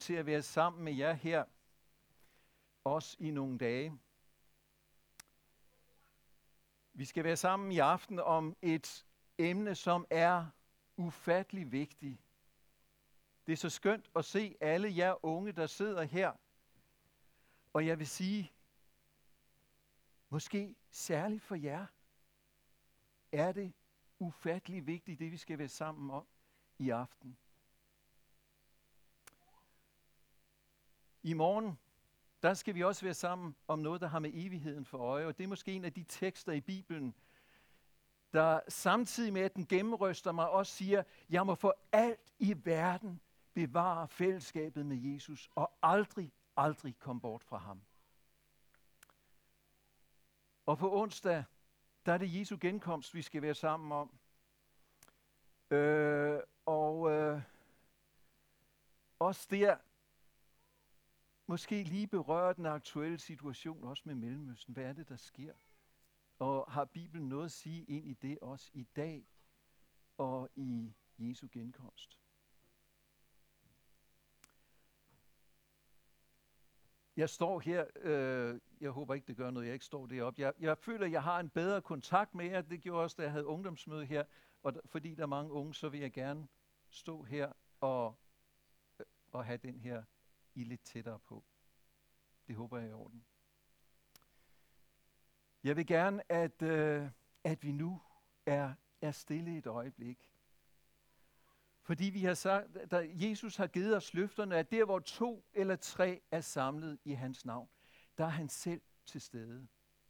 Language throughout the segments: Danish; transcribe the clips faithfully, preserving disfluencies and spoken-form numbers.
til at være sammen med jer her, også i nogle dage. Vi skal være sammen i aften om et emne, som er ufattelig vigtigt. Det er så skønt at se alle jer unge, der sidder her. Og jeg vil sige, måske særligt for jer, er det ufattelig vigtigt, det vi skal være sammen om i aften. I morgen, der skal vi også være sammen om noget, der har med evigheden for øje. Og det er måske en af de tekster i Bibelen, der samtidig med, at den gennemryster mig, også siger, jeg må for alt i verden bevare fællesskabet med Jesus, og aldrig, aldrig komme bort fra ham. Og på onsdag, der er det Jesu genkomst, vi skal være sammen om. Øh, og øh, også der, måske lige berøre den aktuelle situation, også med Mellemøsten. Hvad er det, der sker? Og har Bibelen noget at sige ind i det også i dag og i Jesu genkomst? Jeg står her, øh, jeg håber ikke, det gør noget, jeg ikke står deroppe. Jeg, jeg føler, jeg har en bedre kontakt med jer. Det gjorde også, da jeg havde ungdomsmøde her. Og der, fordi der er mange unge, så vil jeg gerne stå her og, øh, og have den her I lidt tættere på. Det håber jeg er i orden. Jeg vil gerne, at, øh, at vi nu er, er stille et øjeblik. Fordi vi har sagt, at Jesus har givet os løfterne, at der hvor to eller tre er samlet i hans navn, der er han selv til stede.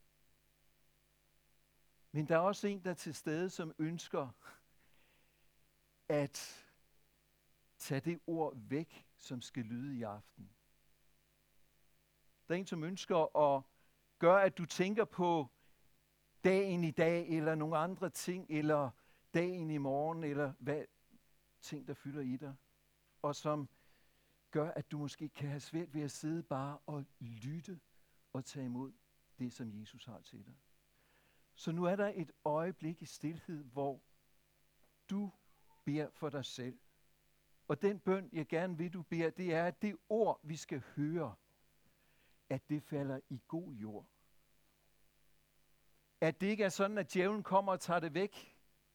Men der er også en, der er til stede, som ønsker at tage det ord væk, som skal lyde i aften. Der er en, som ønsker at gøre, at du tænker på dagen i dag, eller nogle andre ting, eller dagen i morgen, eller hvad ting, der fylder i dig, og som gør, at du måske kan have svært ved at sidde bare og lytte og tage imod det, som Jesus har til dig. Så nu er der et øjeblik i stilhed, hvor du beder for dig selv. Og den bøn, jeg gerne vil, du beder, det er, at det ord, vi skal høre, at det falder i god jord. At det ikke er sådan, at djævlen kommer og tager det væk.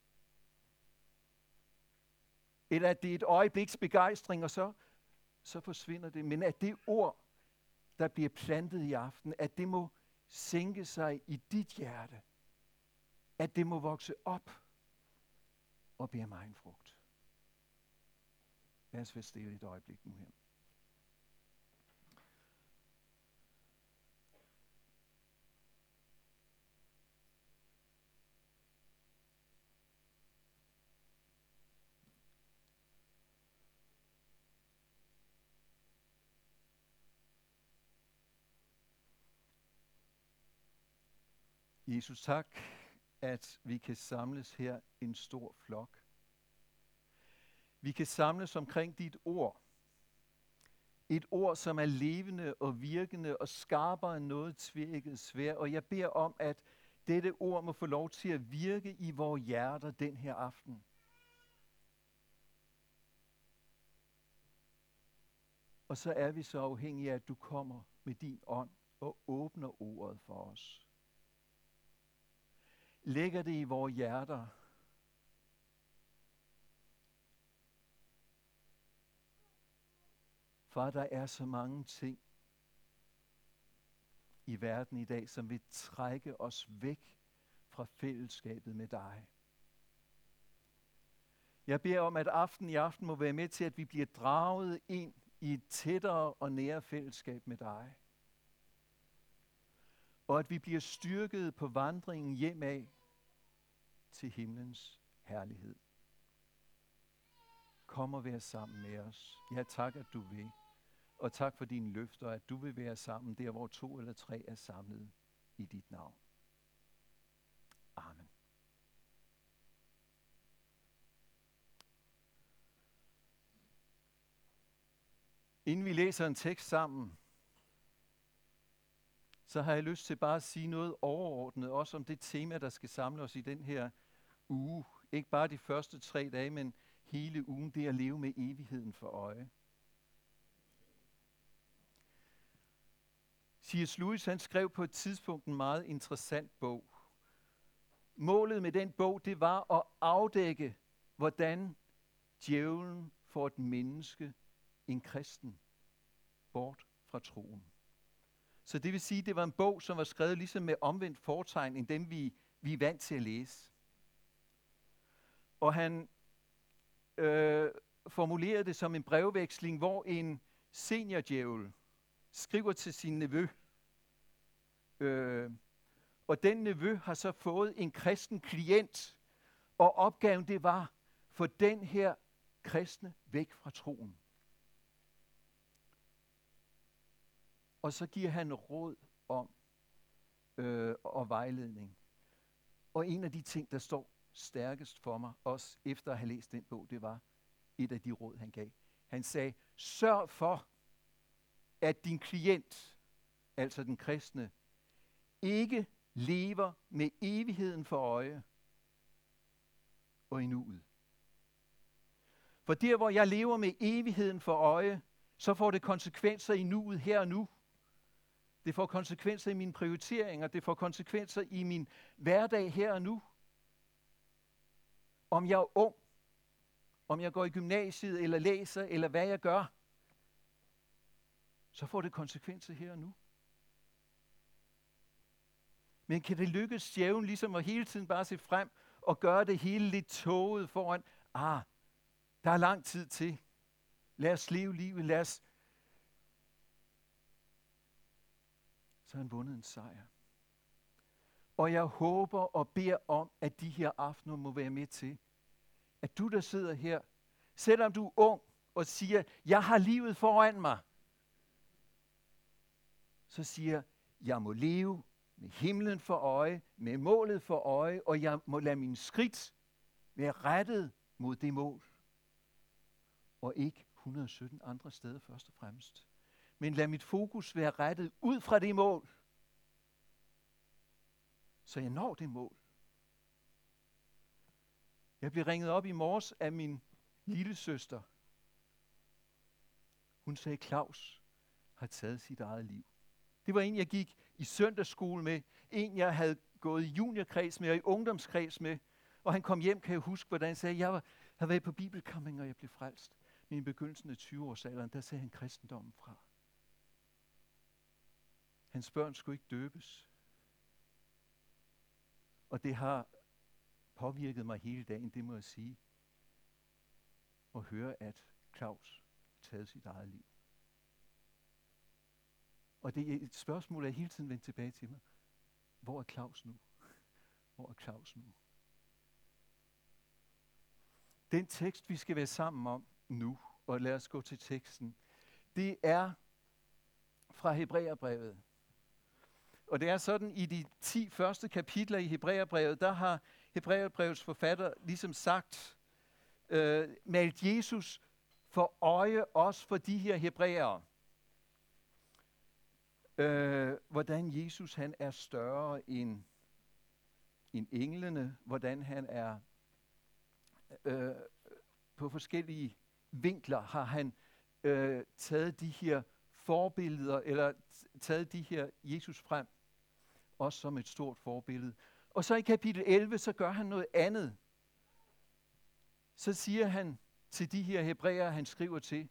Eller at det er et øjebliks begejstring, og så, så forsvinder det. Men at det ord, der bliver plantet i aften, at det må sænke sig i dit hjerte. At det må vokse op og bære mig en frugt. Lad os være stille et øjeblik nu her. Jesus, tak, at vi kan samles her en stor flok. Vi kan samles omkring dit ord. Et ord, som er levende og virkende og skarpere end noget tvækket sværd. Og jeg beder om, at dette ord må få lov til at virke i vores hjerter den her aften. Og så er vi så afhængige af, at du kommer med din ånd og åbner ordet for os. Lægger det i vores hjerter. Far, der er så mange ting i verden i dag, som vil trække os væk fra fællesskabet med dig. Jeg beder om, at aften i aften må være med til, at vi bliver draget ind i et tættere og nære fællesskab med dig. Og at vi bliver styrket på vandringen hjem af til himlens herlighed. Kom og vær sammen med os. Ja, tak, at du vil. Og tak for dine løfter, at du vil være sammen der, hvor to eller tre er samlet i dit navn. Amen. Inden vi læser en tekst sammen, så har jeg lyst til bare at sige noget overordnet, også om det tema, der skal samle os i den her uge. Ikke bare de første tre dage, men hele ugen, det er at leve med evigheden for øje. C S Lewis han skrev på et tidspunkt en meget interessant bog. Målet med den bog, det var at afdække, hvordan djævlen får et menneske, en kristen, bort fra troen. Så det vil sige, det var en bog, som var skrevet ligesom med omvendt fortegn, end dem vi, vi er vant til at læse. Og han øh, formulerede det som en brevveksling, hvor en seniordjævel skriver til sin nevø, øh, og den nevø har så fået en kristen klient, og opgaven det var, få den her kristne væk fra troen. Og så giver han råd om øh, og vejledning. Og en af de ting, der står stærkest for mig, også efter at have læst den bog, det var et af de råd, han gav. Han sagde, sørg for, at din klient, altså den kristne, ikke lever med evigheden for øje og i nuet. For der, hvor jeg lever med evigheden for øje, så får det konsekvenser i nuet her og nu. Det får konsekvenser i mine prioriteringer, det får konsekvenser i min hverdag her og nu. Om jeg er ung, om jeg går i gymnasiet, eller læser, eller hvad jeg gør, så får det konsekvenser her og nu. Men kan det lykkes djævlen ligesom at hele tiden bare se frem og gøre det hele lidt tåget foran, ah, der er lang tid til. Lad os leve livet, lad os. Så har han vundet en sejr. Og jeg håber og beder om, at de her aftener må være med til, at du, der sidder her, selvom du er ung og siger, jeg har livet foran mig, så siger, jeg må leve med himlen for øje, med målet for øje, og jeg må lade mine skridt være rettet mod det mål. Og ikke et hundrede og sytten andre steder først og fremmest. Men lad mit fokus være rettet ud fra det mål, så jeg når det mål. Jeg blev ringet op i morges af min lille søster. Hun sagde, Claus har taget sit eget liv. Det var en, jeg gik i søndagsskole med, en, jeg havde gået i juniorkreds med og i ungdomskreds med. Og han kom hjem, kan jeg huske, hvordan han sagde, jeg var, havde været på bibelcamping, og jeg blev frelst. Men i begyndelsen af tyve-årsalderen, der sagde han kristendommen fra. Hans børn skulle ikke døbes. Og det har påvirket mig hele dagen, det må jeg sige. At høre, at Claus taget sit eget liv. Og det er et spørgsmål, jeg hele tiden vendt tilbage til mig. Hvor er Claus nu? Hvor er Claus nu? Den tekst, vi skal være sammen om nu, og lad os gå til teksten, det er fra Hebræerbrevet. Og det er sådan, i de ti første kapitler i Hebræerbrevet, der har Hebræerbrevets forfatter ligesom sagt, øh, malt Jesus for øje også for de her hebræere. Øh, hvordan Jesus han er større end, end englene, hvordan han er øh, på forskellige vinkler har han øh, taget de her forbilleder, eller taget de her Jesus frem, også som et stort forbillede. Og så i kapitel elleve, så gør han noget andet. Så siger han til de her hebræere, han skriver til,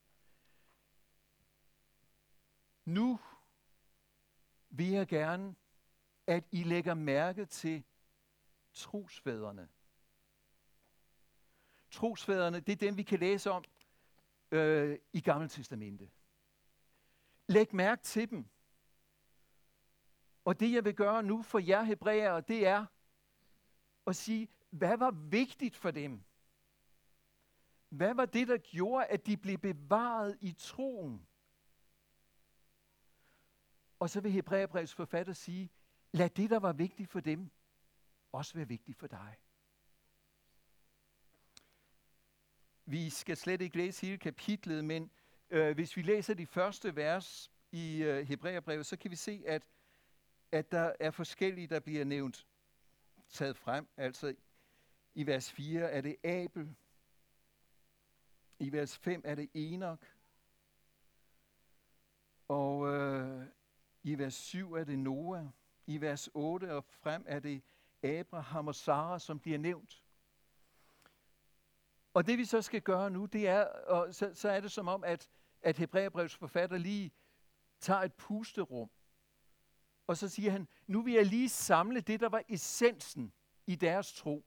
nu vil jeg gerne, at I lægger mærke til trosfædrene. Trosfædrene, det er dem, vi kan læse om øh, i Gamle Testamente. Læg mærke til dem. Og det, jeg vil gøre nu for jer hebræere, det er at sige, hvad var vigtigt for dem? Hvad var det, der gjorde, at de blev bevaret i troen? Og så vil Hebræerbrevets forfatter sige, lad det, der var vigtigt for dem, også være vigtigt for dig. Vi skal slet ikke læse hele kapitlet, men øh, hvis vi læser de første vers i øh, Hebræerbrevet, så kan vi se, at, at der er forskellige, der bliver nævnt, taget frem. Altså i vers fire er det Abel, i vers fem er det Enok, og øh, i I vers syv er det Noah. I vers otte og frem er det Abraham og Sara, som bliver nævnt. Og det vi så skal gøre nu, det er, og så, så er det som om, at, at Hebræerbrevs forfatter lige tager et pusterum, og så siger han, nu vil jeg lige samle det, der var essensen i deres tro.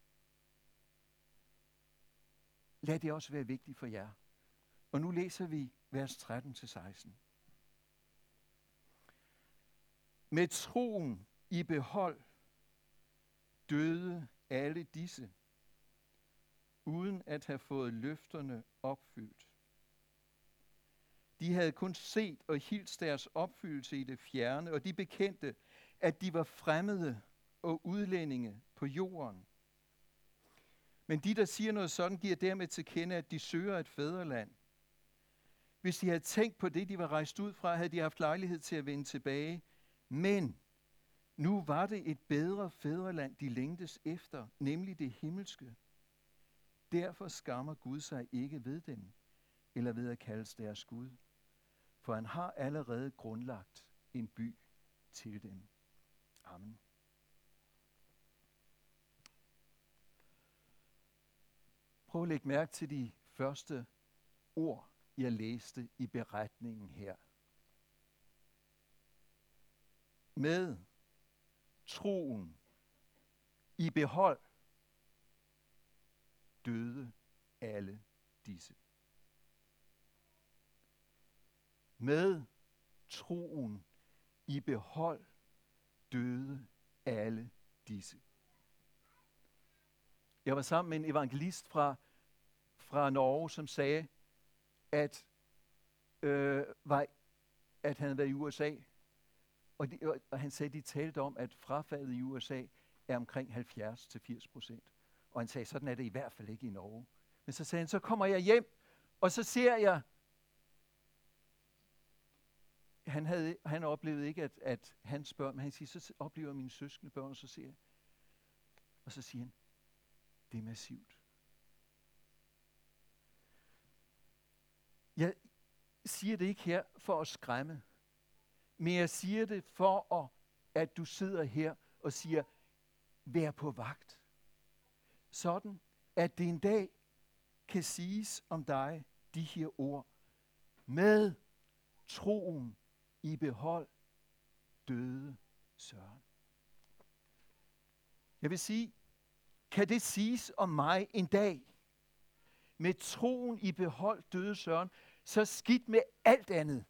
Lad det også være vigtigt for jer. Og nu læser vi vers tretten til seksten. Med troen i behold døde alle disse, uden at have fået løfterne opfyldt. De havde kun set og hilst deres opfyldelse i det fjerne, og de bekendte, at de var fremmede og udlændinge på jorden. Men de, der siger noget sådan, giver dermed til kende, at de søger et fædreland. Hvis de havde tænkt på det, de var rejst ud fra, havde de haft lejlighed til at vende tilbage. Men nu var det et bedre fædreland, de længtes efter, nemlig det himmelske. Derfor skammer Gud sig ikke ved dem, eller ved at kaldes deres Gud. For han har allerede grundlagt en by til dem. Amen. Prøv at lægge mærke til de første ord, jeg læste i beretningen her. Med troen i behold døde alle disse. Med troen i behold døde alle disse. Jeg var sammen med en evangelist fra, fra Norge, som sagde, at, øh, var, at han havde været i U S A. Og, de, og, og han sagde, at de talte om, at frafaldet i U S A er omkring halvfjerds til firs procent. Og han sagde, sådan er det i hvert fald ikke i Norge. Men så sagde han, så kommer jeg hjem, og så ser jeg, han, havde, han oplevede ikke, at, at hans børn, men han siger, så oplever mine søskende børn, og så ser jeg. Og så siger han, det er massivt. Jeg siger det ikke her for at skræmme, men jeg siger det for, at, at du sidder her og siger, vær på vagt. Sådan, at det en dag kan siges om dig de her ord. Med troen i behold døde Søren. Jeg vil sige, kan det siges om mig en dag? Med troen i behold døde Søren, så skidt med alt andet.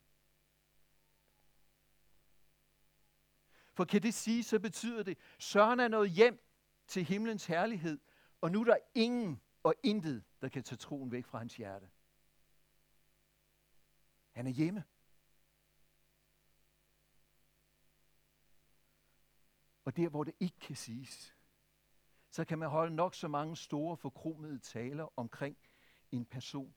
For kan det sige, så betyder det, Søren er nået hjem til himlens herlighed, og nu er der ingen og intet, der kan tage troen væk fra hans hjerte. Han er hjemme. Og der, hvor det ikke kan siges, så kan man holde nok så mange store forkromede taler omkring en person.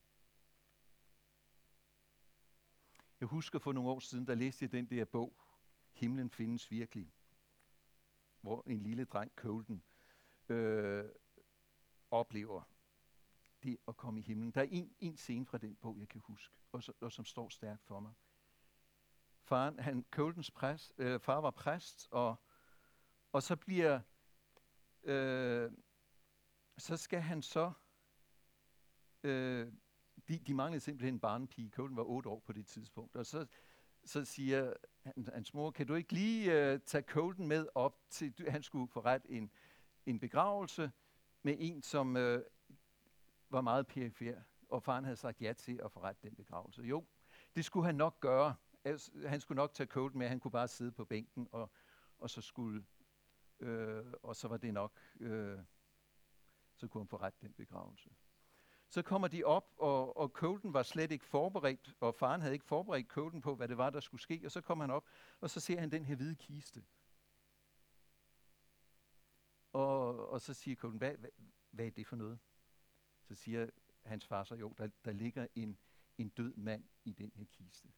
Jeg husker for nogle år siden, der læste jeg den der bog, Himlen findes virkelig, hvor en lille dreng, Colden, øh, oplever det at komme i himlen. Der er en, en scene fra den bog, jeg kan huske, og, så, og som står stærkt for mig. Faren, han, Coldens præst, øh, far var præst, og, og så bliver, øh, så skal han så, øh, de, de manglede simpelthen en barnepige. Colden var otte år på det tidspunkt, og så, så siger han, hans mor, kan du ikke lige øh, tage Colden med op til, han skulle forrette en, en begravelse med en, som øh, var meget perifer, og faren havde sagt ja til at forrette den begravelse. Jo, det skulle han nok gøre. Altså, han skulle nok tage Colden med, han kunne bare sidde på bænken, og, og så skulle, øh, og så var det nok, øh, så kunne han forrette den begravelse. Så kommer de op, og, og Colden var slet ikke forberedt, og faren havde ikke forberedt Colden på, hvad det var, der skulle ske, og så kommer han op, og så ser han den her hvide kiste. Og, og så siger Colden, hvad, hvad, hvad er det for noget? Så siger hans far så, jo, der, der ligger en, en død mand i den her kiste.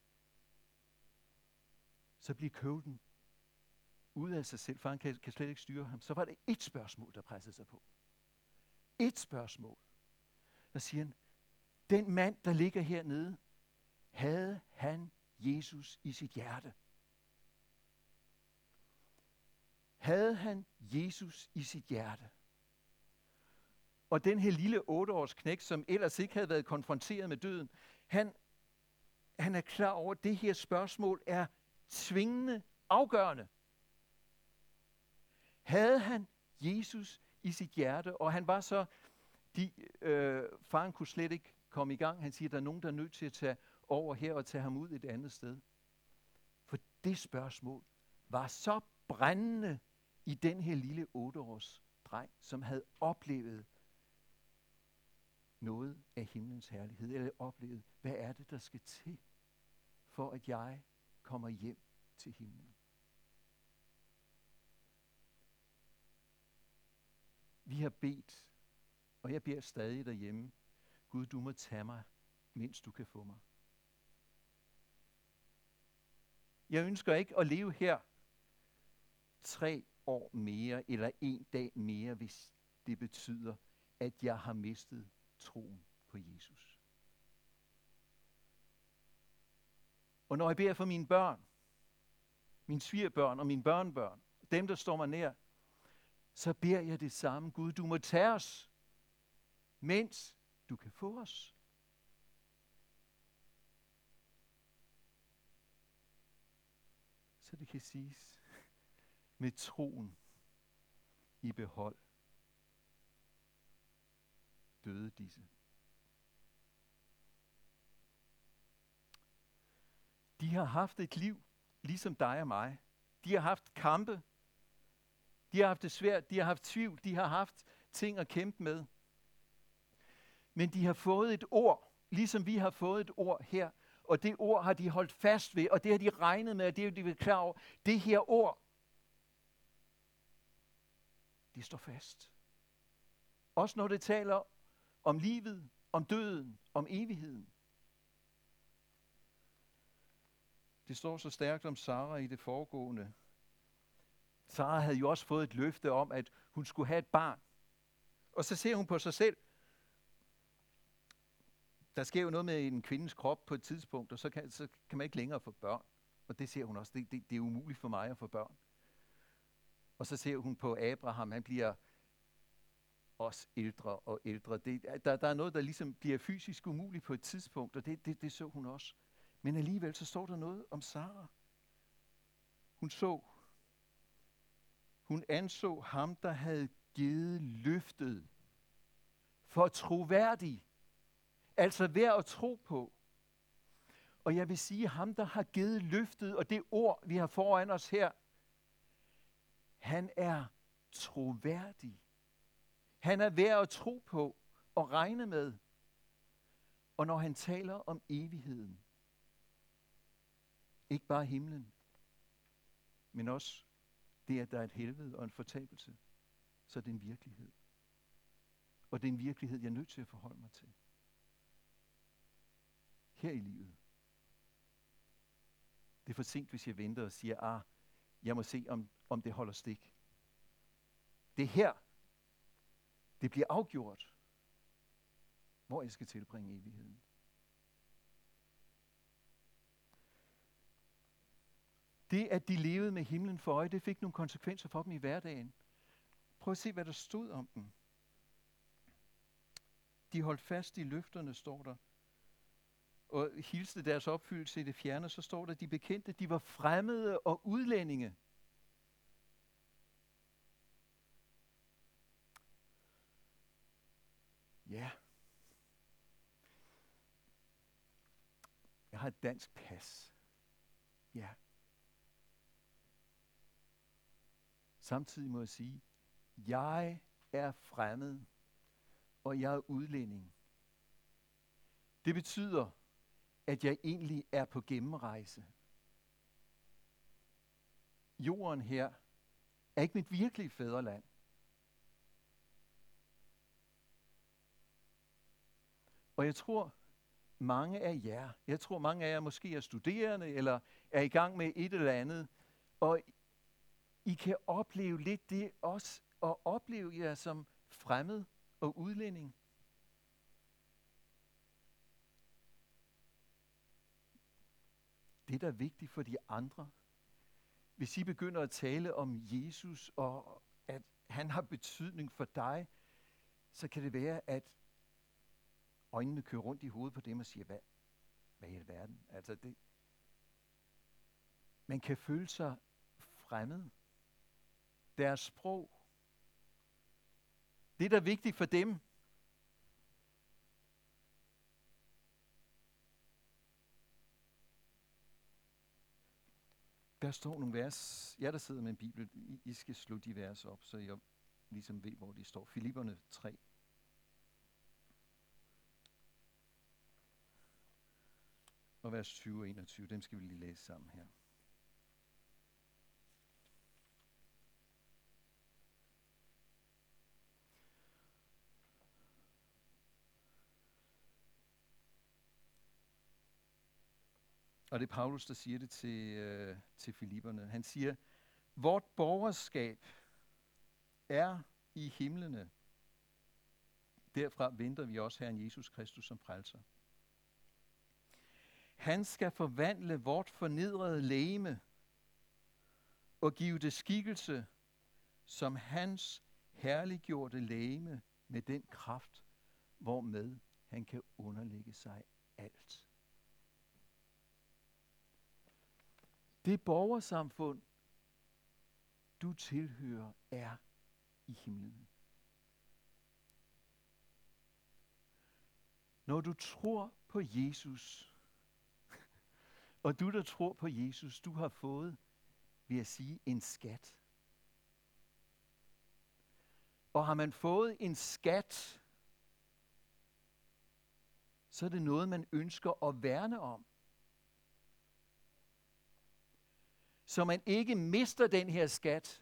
Så bliver Colden ude af sig selv, for han kan, kan slet ikke styre ham. Så var det et spørgsmål, der pressede sig på. Et spørgsmål. Der siger han, den mand, der ligger hernede, havde han Jesus i sit hjerte? Havde han Jesus i sit hjerte? Og den her lille otteårs knægt, som ellers ikke havde været konfronteret med døden, han, han er klar over, at det her spørgsmål er tvingende afgørende. Havde han Jesus i sit hjerte, og han var så, de, øh, faren kunne slet ikke komme i gang. Han siger, at der er nogen, der er nødt til at tage over her og tage ham ud et andet sted. For det spørgsmål var så brændende i den her lille otteårs dreng, som havde oplevet noget af himlens herlighed, eller oplevet, hvad er det, der skal til, for at jeg kommer hjem til himlen. Vi har bedt, og jeg beder stadig derhjemme, Gud, du må tage mig, mens du kan få mig. Jeg ønsker ikke at leve her tre år mere, eller en dag mere, hvis det betyder, at jeg har mistet troen på Jesus. Og når jeg beder for mine børn, mine svigerbørn og mine børnebørn, dem der står mig nær, så beder jeg det samme. Gud, du må tage os, mens du kan få os. Så det kan siges, med troen i behold, døde disse. De har haft et liv, ligesom dig og mig. De har haft kampe. De har haft det svært. De har haft tvivl. De har haft ting at kæmpe med. Men de har fået et ord, ligesom vi har fået et ord her. Og det ord har de holdt fast ved, og det har de regnet med, og det er de klar over. Det her ord, det står fast. Også når det taler om livet, om døden, om evigheden. Det står så stærkt om Sara i det foregående. Sara havde jo også fået et løfte om, at hun skulle have et barn. Og så ser hun på sig selv. Der sker jo noget med en kvindes krop på et tidspunkt, og så kan, så kan man ikke længere få børn. Og det ser hun også. Det, det, det er umuligt for mig at få børn. Og så ser hun på Abraham. Han bliver også ældre og ældre. Det, der, der er noget, der ligesom bliver fysisk umuligt på et tidspunkt, og det, det, det så hun også. Men alligevel så står der noget om Sara. Hun så, hun anså ham, der havde givet løftet, for troværdig. Altså værd at tro på. Og jeg vil sige, ham, der har givet løftet, og det ord, vi har foran os her, han er troværdig. Han er værd at tro på og regne med. Og når han taler om evigheden, ikke bare himlen, men også det, at der er et helvede og en fortabelse, så er det en virkelighed. Og det er en virkelighed, jeg er nødt til at forholde mig til. Her i livet. Det er for sent, hvis jeg venter og siger, ah, jeg må se, om, om det holder stik. Det er her, det bliver afgjort, hvor jeg skal tilbringe evigheden. Det, at de levede med himlen for øje, det fik nogle konsekvenser for dem i hverdagen. Prøv at se, hvad der stod om dem. De holdt fast i løfterne, står der. Og hilste deres opfyldelse i det fjerne, så står der, at de bekendte, de var fremmede og udlændinge. Ja. Jeg har et dansk pas. Ja. Samtidig må jeg sige, jeg er fremmed, og jeg er udlænding. Det betyder, at jeg egentlig er på gennemrejse. Jorden her er ikke mit virkelige fædreland. Og jeg tror, mange af jer, jeg tror mange af jer måske er studerende, eller er i gang med et eller andet, og I kan opleve lidt det også, og opleve jer som fremmed og udlænding. det, der er vigtigt for de andre. Hvis I begynder at tale om Jesus, og at han har betydning for dig, så kan det være, at øjnene kører rundt i hovedet på dem og siger, hvad, hvad i alverden? Altså det, man kan føle sig fremmed. Deres sprog. Det, der er vigtigt for dem, der står nogle vers. Jeg, der sidder med en bibel, I, I skal slå de vers op, så jeg ligesom ved, hvor de står. Filipperne tre. Og vers tyve og enogtyve, dem skal vi lige læse sammen her. Og det er Paulus, der siger det til, øh, til Filipperne. Han siger, vort borgerskab er i himlene. Derfra venter vi også Herren Jesus Kristus som frelser. Han skal forvandle vort fornedrede legeme og give det skikkelse som hans herliggjorte legeme med den kraft, hvormed han kan underlægge sig alt. Det borgersamfund, du tilhører, er i himlen. Når du tror på Jesus, og du, der tror på Jesus, du har fået, vil jeg sige, en skat. Og har man fået en skat, så er det noget, man ønsker at værne om. Så man ikke mister den her skat.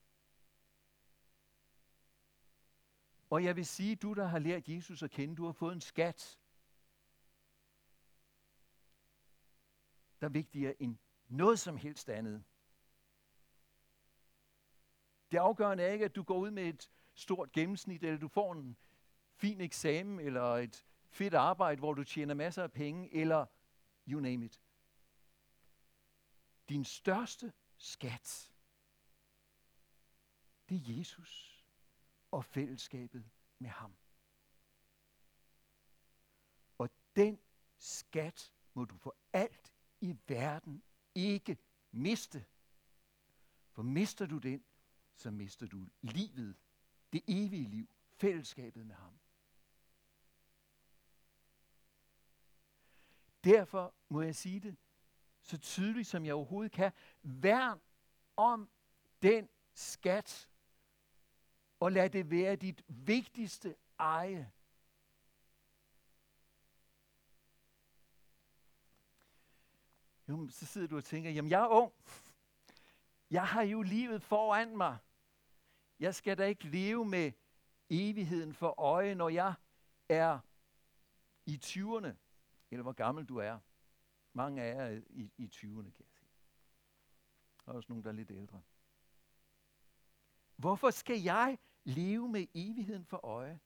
Og jeg vil sige, du, der har lært Jesus at kende, du har fået en skat, der er vigtigere end noget som helst andet. Det afgørende er ikke, at du går ud med et stort gennemsnit, eller du får en fin eksamen, eller et fedt arbejde, hvor du tjener masser af penge, eller you name it. Din største skat, det er Jesus og fællesskabet med ham. Og den skat må du for alt i verden ikke miste. For mister du den, så mister du livet, det evige liv, fællesskabet med ham. Derfor må jeg sige det så tydeligt, som jeg overhovedet kan. Værn om den skat, og lad det være dit vigtigste eje. Jo, så sidder du og tænker, jamen jeg er ung. Jeg har jo livet foran mig. Jeg skal da ikke leve med evigheden for øje, når jeg er i tyverne, eller hvor gammel du er. Mange af jer er i, i tyverne, kan jeg se. Der er også nogen, der er lidt ældre. Hvorfor skal jeg leve med evigheden for øje?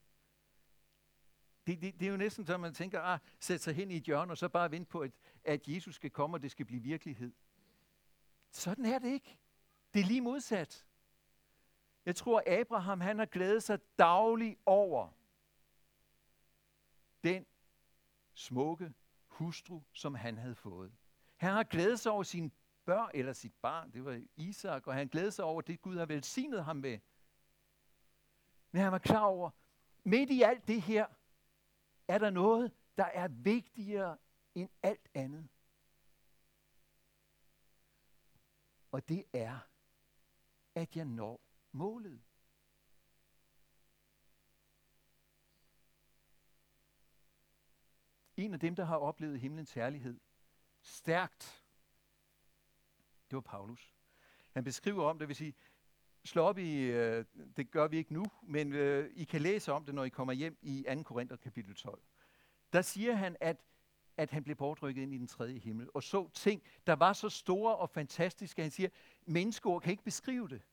Det, det, det er jo næsten så, man tænker, ah, sæt sig hen i et hjørne, og så bare vente på, at, at Jesus skal komme, og det skal blive virkelighed. Sådan er det ikke. Det er lige modsat. Jeg tror, Abraham, han har glædet sig dagligt over den smukke hustru, som han havde fået. Han har glædet sig over sine børn, eller sit barn, det var Isak, og han glædede sig over det, Gud har velsignet ham med. Men han var klar over, midt i alt det her, er der noget, der er vigtigere end alt andet. Og det er, at jeg når målet. En af dem, der har oplevet himlens herlighed stærkt, det var Paulus. Han beskriver om det, vil sige, slå op i, øh, det gør vi ikke nu, men øh, I kan læse om det, når I kommer hjem i anden Korinther kapitel tolv. Der siger han, at, at han blev bortrykket ind i den tredje himmel, og så ting, der var så store og fantastiske. Han siger, menneskeord kan ikke beskrive det.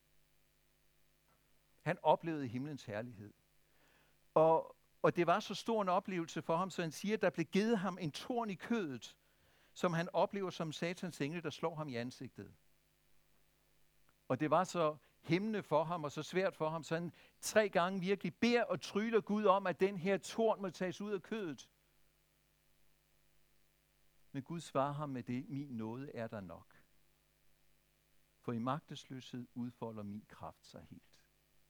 Han oplevede himlens herlighed. Og, og det var så stor en oplevelse for ham, så han siger, at der blev givet ham en torn i kødet, som han oplever som satans engel, der slår ham i ansigtet. Og det var så hæmmende for ham, og så svært for ham, så han tre gange virkelig beder og tryller Gud om, at den her torn må tages ud af kødet. Men Gud svarer ham med det, min nåde er der nok. For i magtesløshed udfolder min kraft sig helt.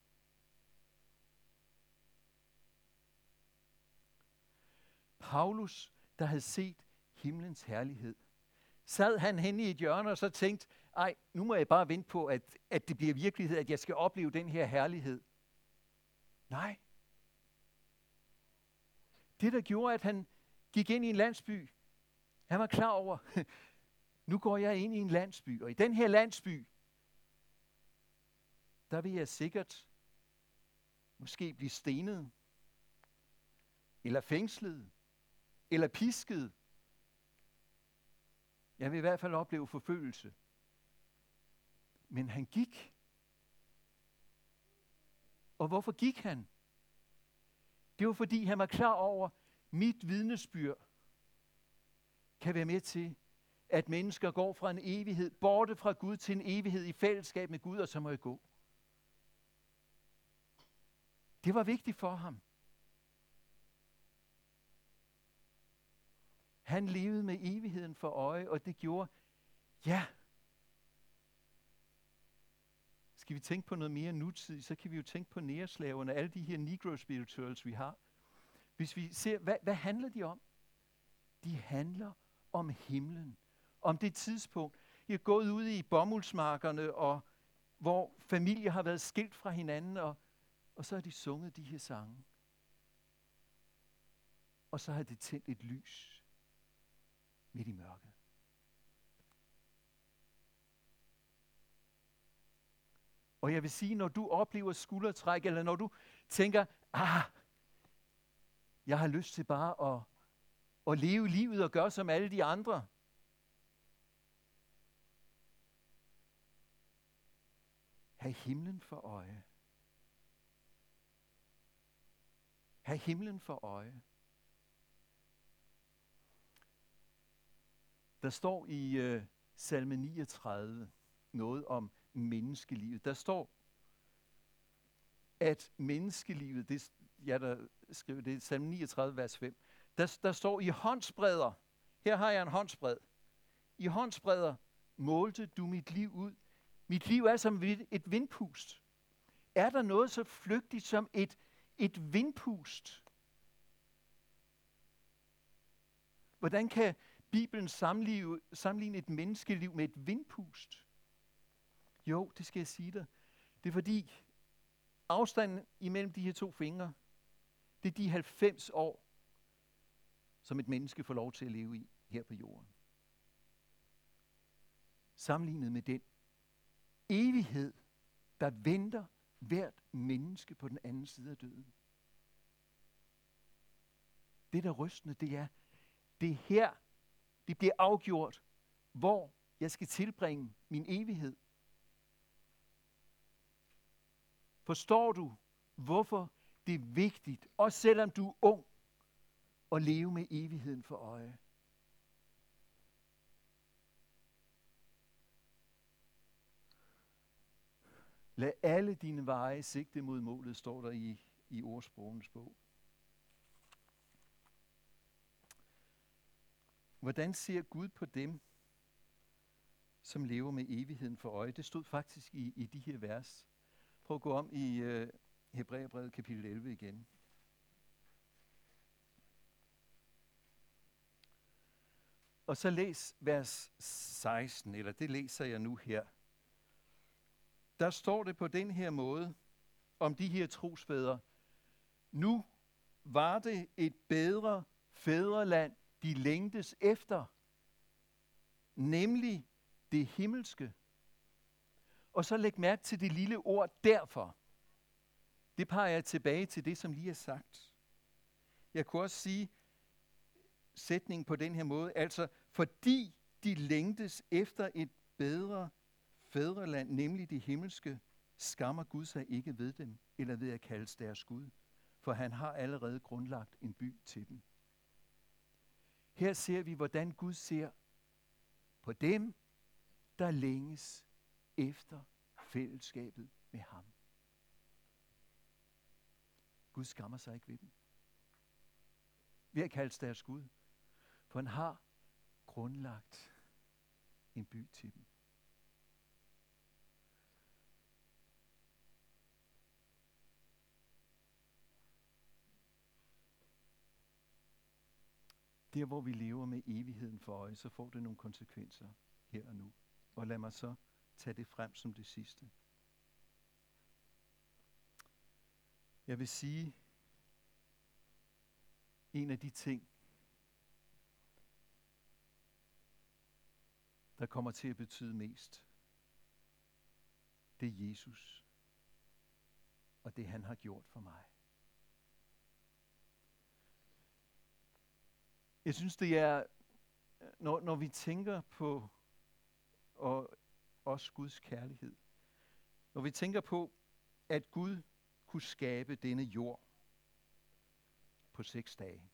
Paulus, der havde set himlens herlighed, sad han henne i et hjørne og så tænkte, ej, nu må jeg bare vente på, at, at det bliver virkelighed, at jeg skal opleve den her herlighed. Nej. Det, der gjorde, at han gik ind i en landsby, han var klar over, nu går jeg ind i en landsby, og i den her landsby, der vil jeg sikkert måske blive stenet, eller fængslet, eller pisket. Jeg vil i hvert fald opleve forfølgelse. Men han gik. Og hvorfor gik han? Det var fordi han var klar over, mit vidnesbyrd kan være med til, at mennesker går fra en evighed, borte fra Gud til en evighed i fællesskab med Gud, og så må jeg gå. Det var vigtigt for ham. Han levede med evigheden for øje, og det gjorde, ja, skal vi tænke på noget mere nutidigt, så kan vi jo tænke på næreslaverne, alle de her negro spirituals, vi har. Hvis vi ser, hvad, hvad handler de om? De handler om himlen, om det tidspunkt. I er gået ud i bomuldsmarkerne, og hvor familier har været skilt fra hinanden, og, og så har de sunget de her sange. Og så har det tændt et lys midt i mørket. Og jeg vil sige, når du oplever skuldertræk, eller når du tænker, ah, jeg har lyst til bare at, at leve livet og gøre som alle de andre. Ha' himlen for øje. Ha' himlen for øje. Der står i øh, salme niogtredive noget om menneskelivet. Der står, at menneskelivet, det jeg der skriver det, salme niogtredive, vers fem, der, der står i håndsbredder, her har jeg en håndsbred, i håndsbredder målte du mit liv ud. Mit liv er som et vindpust. Er der noget så flygtigt som et, et vindpust? Hvordan kan Bibelen sammenligne, sammenligne et menneskeliv med et vindpust? Jo, det skal jeg sige dig. Det er fordi afstanden imellem de her to fingre, det er de halvfems år, som et menneske får lov til at leve i her på jorden. Sammenlignet med den evighed, der venter hvert menneske på den anden side af døden. Det, der rystende, det er, det her, det bliver afgjort, hvor jeg skal tilbringe min evighed. Forstår du, hvorfor det er vigtigt, også selvom du er ung, at leve med evigheden for øje? Lad alle dine veje sigte mod målet, står der i, i ordsprogenes bog. Hvordan ser Gud på dem, som lever med evigheden for øje? Det stod faktisk i, i de her vers. Prøv at gå om i uh, Hebræerbrevet kapitel elleve igen. Og så læs vers seksten, eller det læser jeg nu her. Der står det på den her måde om de her trosfædre. Nu var det et bedre fædreland, de længtes efter, nemlig det himmelske. Og så læg mærke til det lille ord derfor. Det peger jeg tilbage til det, som lige er sagt. Jeg kunne også sige sætningen på den her måde, altså fordi de længtes efter et bedre fædreland, nemlig det himmelske, skammer Gud sig ikke ved dem, eller ved at kaldes deres Gud, for han har allerede grundlagt en by til dem. Her ser vi, hvordan Gud ser på dem, der længes efter fællesskabet med ham. Gud skammer sig ikke ved dem. Ved at kalde deres Gud. For han har grundlagt en by til dem. Der hvor vi lever med evigheden for øje, så får det nogle konsekvenser her og nu. Og lad mig så tage det frem som det sidste. Jeg vil sige, en af de ting, der kommer til at betyde mest, det er Jesus og det han har gjort for mig. Jeg synes det er, når, når vi tænker på og også Guds kærlighed, når vi tænker på, at Gud kunne skabe denne jord på seks dage.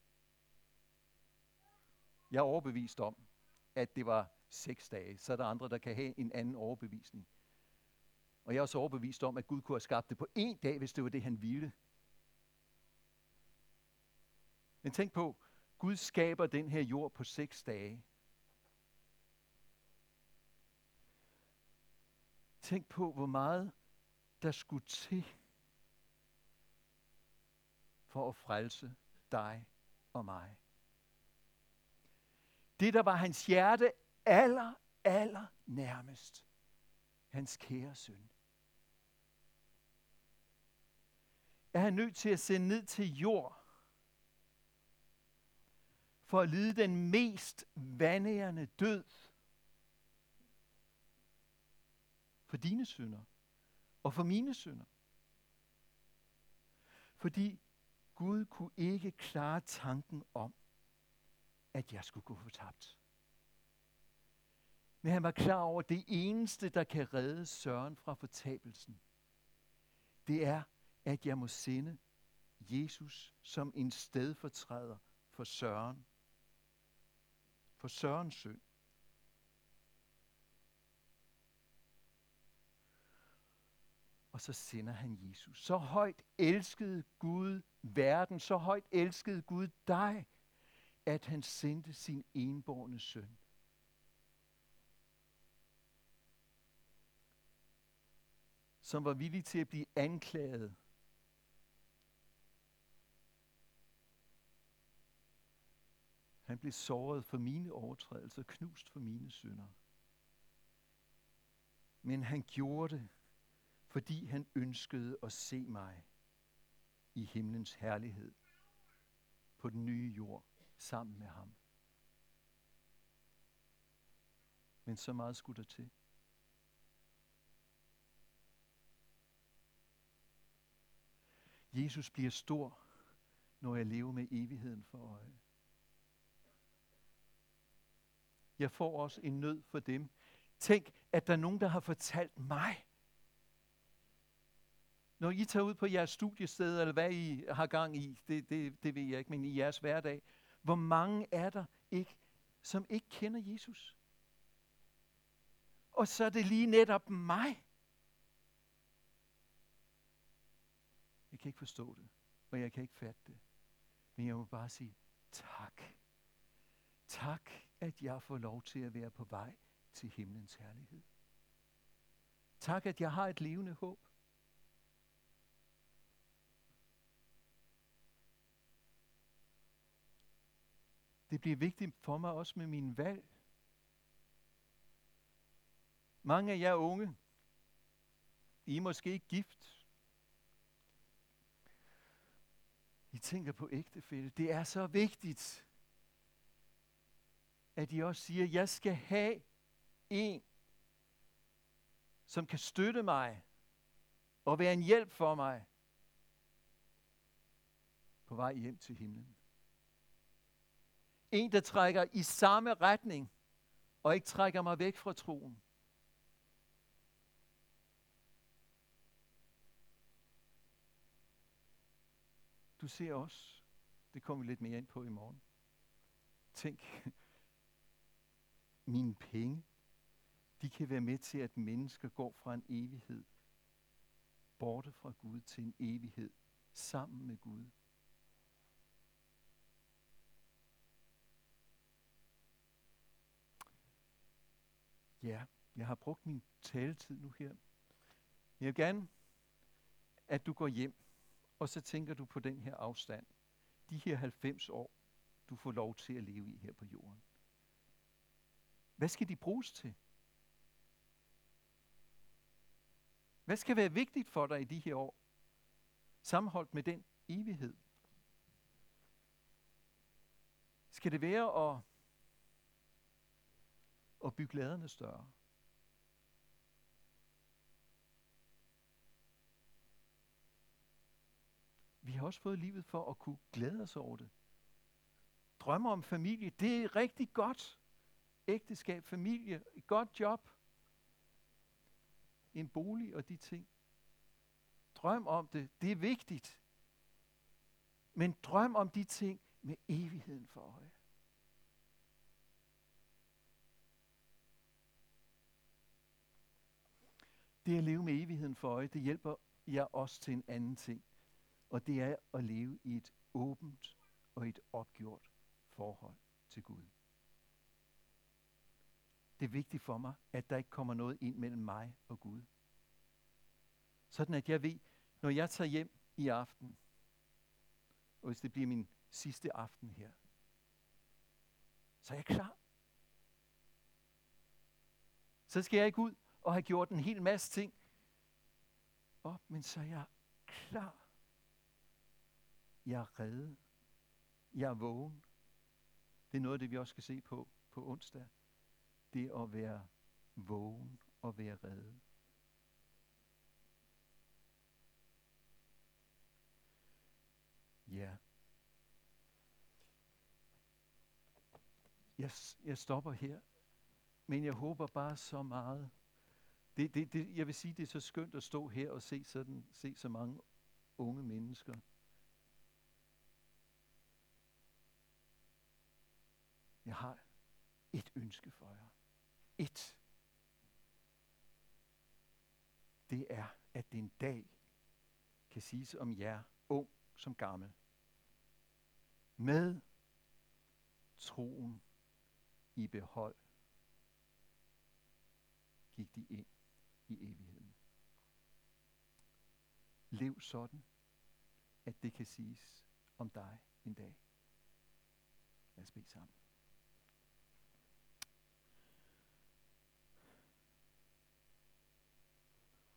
Jeg er overbevist om, at det var seks dage. Så er der andre, der kan have en anden overbevisning. Og jeg er også overbevist om, at Gud kunne have skabt det på én dag, hvis det var det, han ville. Men tænk på, Gud skaber den her jord på seks dage. Tænk på, hvor meget der skulle til for at frelse dig og mig. Det, der var hans hjerte aller, aller nærmest. Hans kære søn. Er han nødt til at sende ned til jord for at lide den mest vanærende død for dine synder og for mine synder. Fordi Gud kunne ikke klare tanken om, at jeg skulle gå fortabt. Men han var klar over, at det eneste, der kan redde Søren fra fortabelsen, det er, at jeg må sende Jesus som en stedfortræder for Søren. For Sørens synd. Og så sender han Jesus. Så højt elskede Gud verden, så højt elskede Gud dig, at han sendte sin enbårne søn. Som var villig til at blive anklaget. Han blev såret for mine overtrædelser, knust for mine synder. Men han gjorde det, fordi han ønskede at se mig i himlens herlighed på den nye jord sammen med ham. Men så meget skulle der til. Jesus bliver stor, når jeg lever med evigheden for øje. Jeg får også en nød for dem. Tænk, at der er nogen, der har fortalt mig. Når I tager ud på jeres studiested, eller hvad I har gang i, det, det, det ved jeg ikke, men i jeres hverdag, hvor mange er der ikke, som ikke kender Jesus? Og så er det lige netop mig. Jeg kan ikke forstå det, og jeg kan ikke fatte det. Men jeg må bare sige tak. Tak, at jeg får lov til at være på vej til himlens herlighed. Tak, at jeg har et levende håb. Det bliver vigtigt for mig også med mine valg. Mange af jer unge, I er måske ikke gift. I tænker på ægtefælle. Det er så vigtigt, at I også siger, at jeg skal have en, som kan støtte mig og være en hjælp for mig på vej hjem til himlen. En, der trækker i samme retning og ikke trækker mig væk fra troen. Du ser også, det kommer vi lidt mere ind på i morgen. Tænk, mine penge, de kan være med til, at mennesker går fra en evighed borte fra Gud til en evighed sammen med Gud. Ja, jeg har brugt min taletid nu her. Jeg vil gerne, at du går hjem, og så tænker du på den her afstand. De her halvfems år, du får lov til at leve i her på jorden. Hvad skal de bruges til? Hvad skal være vigtigt for dig i de her år? Sammenholdt med den evighed. Skal det være at, at bygge laderne større? Vi har også fået livet for at kunne glæde os over det. Drømmer om familie, det er rigtig godt. Ægteskab, familie, et godt job. En bolig og de ting. Drøm om det, det er vigtigt. Men drøm om de ting med evigheden for øje. Det at leve med evigheden for øje, det hjælper jer også til en anden ting. Og det er at leve i et åbent og et opgjort forhold til Gud. Det er vigtigt for mig, at der ikke kommer noget ind mellem mig og Gud. Sådan at jeg ved, når jeg tager hjem i aften, og hvis det bliver min sidste aften her, så er jeg klar. Så skal jeg ikke ud og have gjort en hel masse ting op, men så er jeg klar. Jeg er reddet. Jeg er vågen. Det er noget af det, vi også skal se på på onsdag. Det at være vågen og være reddet. Ja. Jeg, jeg stopper her, men jeg håber bare så meget. Det, det, det, jeg vil sige, det er så skønt at stå her og se, sådan, se så mange unge mennesker. Jeg har et ønske for jer. Et. Det er, at det en dag kan siges om jer, ung som gammel. Med troen i behold gik de ind i evigheden. Lev sådan, at det kan siges om dig en dag. Lad os bede sammen.